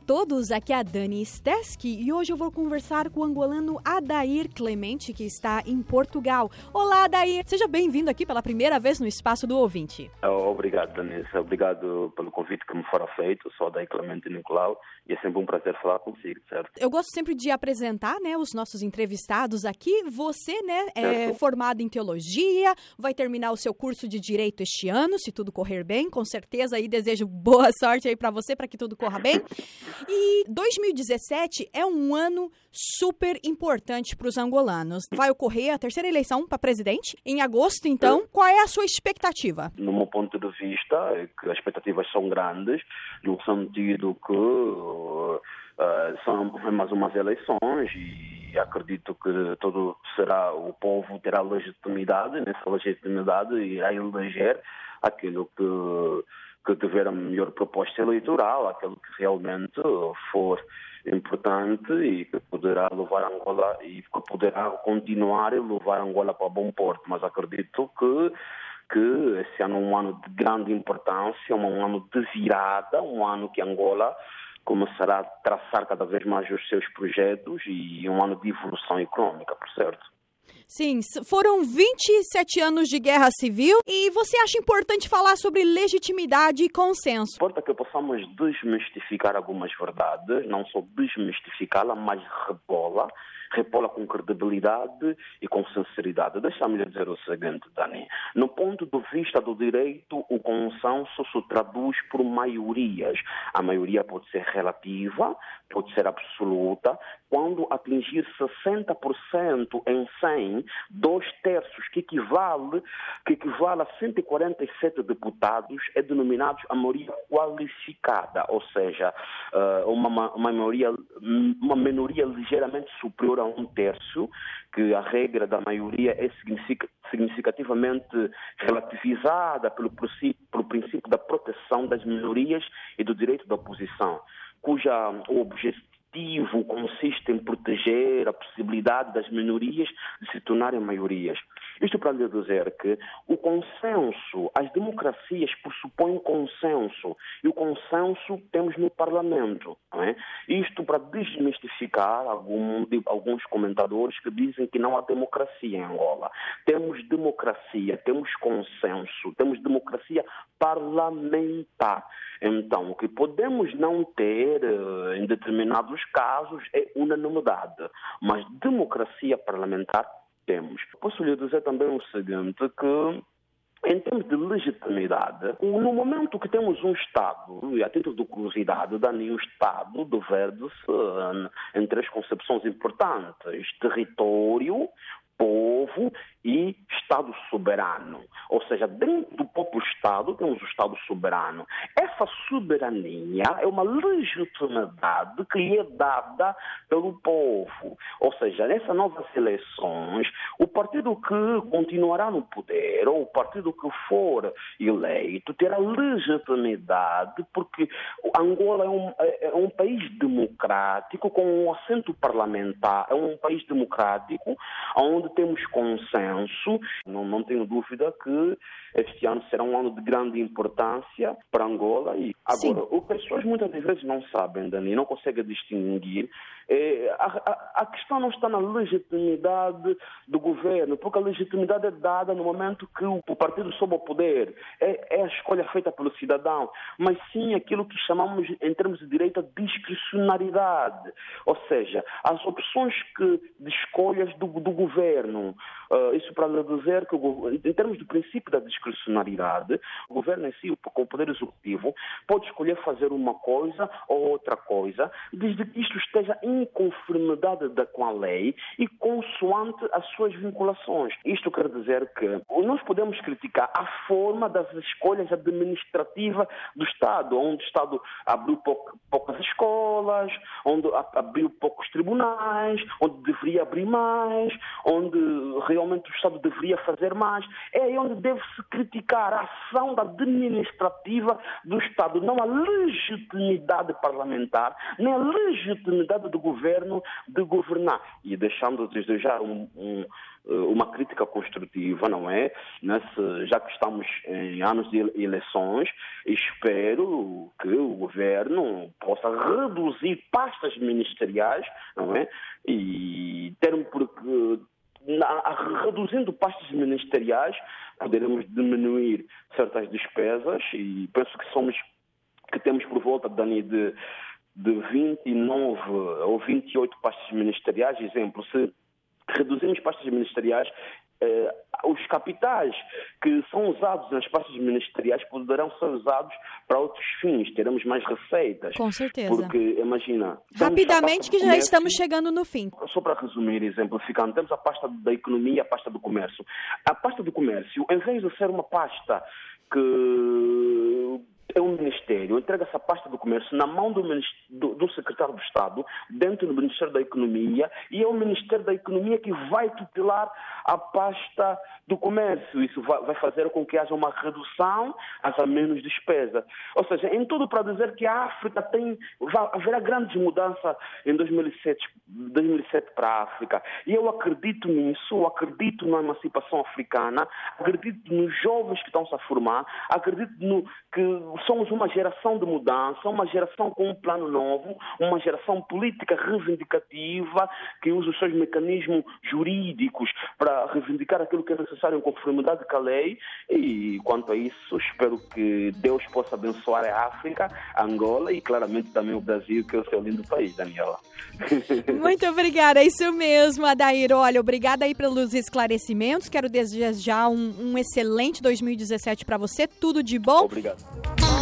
todos, aqui é a Dani Steski e hoje eu vou conversar com o angolano Adair Clemente, que está em Portugal. Olá, Adair, seja bem-vindo aqui pela primeira vez no Espaço do Ouvinte. Obrigado, Dani, obrigado pelo convite que me fora feito. Sou Adair Clemente Nicolau e é sempre um prazer falar consigo, certo? Eu gosto sempre de apresentar, os nossos entrevistados aqui. Você, é formado em teologia, vai terminar o seu curso de Direito este ano, se tudo correr bem, com certeza, aí desejo boa sorte aí para você, para que tudo corra bem. E 2017 é um ano super importante para os angolanos. Vai ocorrer a terceira eleição para presidente em agosto, então. Qual é a sua expectativa? No meu ponto de vista, é que as expectativas são grandes, no sentido que são mais umas eleições e acredito que o povo terá legitimidade, nessa legitimidade irá eleger aquilo que tiver a melhor proposta eleitoral, aquilo que realmente for importante e que poderá levar Angola e que poderá continuar a levar Angola para bom porto. Mas acredito que esse ano é um ano de grande importância, um ano de virada, um ano que Angola começará a traçar cada vez mais os seus projetos e um ano de evolução econômica, por certo. Sim, foram 27 anos de guerra civil e você acha importante falar sobre legitimidade e consenso? Importa que possamos desmistificar algumas verdades, não só desmistificá-la, mas repô-la com credibilidade e com sinceridade. Deixa-me lhe dizer o seguinte, Dani. No ponto de vista do direito, o consenso se traduz por maiorias. A maioria pode ser relativa, pode ser absoluta. Quando atingir 60% em 100, 2/3, que equivale a 147 deputados, é denominado a maioria qualificada, ou seja, uma minoria ligeiramente superior a 1/3, que a regra da maioria é significativamente relativizada pelo princípio da proteção das minorias e do direito da oposição, o objetivo consiste em proteger a possibilidade das minorias de se tornarem maiorias. Isto para lhe dizer que o consenso, as democracias pressupõem consenso, e o consenso temos no Parlamento. Não é? Isto para desmistificar alguns comentadores que dizem que não há democracia em Angola. Temos democracia, temos consenso, temos democracia parlamentar. Então, o que podemos não ter em determinados casos é unanimidade, mas democracia parlamentar temos. Posso lhe dizer também o seguinte, que em termos de legitimidade, no momento que temos um Estado, e a título de curiosidade, Dani, um Estado divide-se em três concepções importantes: território, povo e Estado soberano. Ou seja, dentro do próprio Estado temos o Estado soberano. Essa soberania é uma legitimidade que lhe é dada pelo povo. Ou seja, nessas novas eleições, o partido que continuará no poder, ou o partido que for eleito, terá legitimidade, porque Angola é um país democrático, com um assento parlamentar, é um país democrático, onde temos consenso. Não tenho dúvida que este ano será um ano de grande importância para Angola. E agora, o que as pessoas muitas vezes não sabem, Dani, não conseguem distinguir, a questão não está na legitimidade do governo, porque a legitimidade é dada no momento que o partido sobe ao poder. É a escolha feita pelo cidadão, mas sim aquilo que chamamos, em termos de direito, a discricionariedade. Ou seja, as opções de escolhas do governo. Isso para lhe dizer que, em termos do princípio da discricionariedade, o governo em si, com o poder executivo, pode escolher fazer uma coisa ou outra coisa, desde que isto esteja em conformidade com a lei e consoante as suas vinculações. Isto quer dizer que nós podemos criticar a forma das escolhas administrativas do Estado, onde o Estado abriu poucas escolas, onde abriu poucos tribunais, onde deveria abrir mais, onde realmente o Estado deveria fazer mais. É aí onde deve-se criticar a ação administrativa do Estado, não a legitimidade parlamentar, nem a legitimidade do governo de governar. E deixando desde já dar uma crítica construtiva, não é? Já que estamos em anos de eleições, espero que o governo possa reduzir pastas ministeriais, não é? E reduzindo pastas ministeriais, poderemos diminuir certas despesas e penso que temos por volta, Dani, de 29 ou 28 pastas ministeriais. Exemplo, se reduzimos pastas ministeriais, os capitais que são usados nas pastas ministeriais poderão ser usados para outros fins, teremos mais receitas. Com certeza. Porque, imagina... Rapidamente que já estamos chegando no fim. Só para resumir, exemplificando, temos a pasta da economia e a pasta do comércio. A pasta do comércio, em vez de ser uma pasta que... é um ministério, entrega essa pasta do comércio na mão do secretário de Estado, dentro do Ministério da Economia, e é o Ministério da Economia que vai tutelar a pasta do comércio. Isso vai fazer com que haja uma redução, haja menos despesa. Ou seja, em tudo para dizer que a África haverá grandes mudanças em 2007 para a África. E eu acredito nisso, eu acredito na emancipação africana, acredito nos jovens que estão se a formar, acredito que somos uma geração de mudança, uma geração com um plano novo, uma geração política reivindicativa que usa os seus mecanismos jurídicos para reivindicar aquilo que é necessário em conformidade com a lei. E quanto a isso, espero que Deus possa abençoar a África, a Angola e claramente também o Brasil, que é o seu lindo país, Daniela. Muito obrigada, é isso mesmo, Adair. Olha, obrigada aí pelos esclarecimentos. Quero desejar um excelente 2017 para você, tudo de bom. Obrigado.